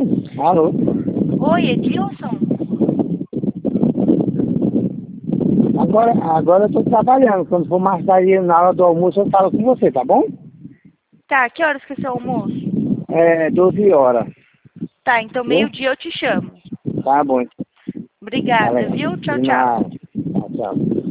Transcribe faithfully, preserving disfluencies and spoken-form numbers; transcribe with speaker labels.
Speaker 1: Alô?
Speaker 2: Oi, Edilson?
Speaker 1: Agora, agora eu tô trabalhando. Quando for mais tarde na hora do almoço, eu falo com você, tá bom?
Speaker 2: Tá, que horas que é o seu almoço?
Speaker 1: É doze horas.
Speaker 2: Tá, então
Speaker 1: Viu?
Speaker 2: meio-dia eu te chamo.
Speaker 1: Tá bom. Tá
Speaker 2: Obrigada,
Speaker 1: legal.
Speaker 2: viu? Tchau,
Speaker 1: De
Speaker 2: tchau.
Speaker 1: nada. Tchau, tchau.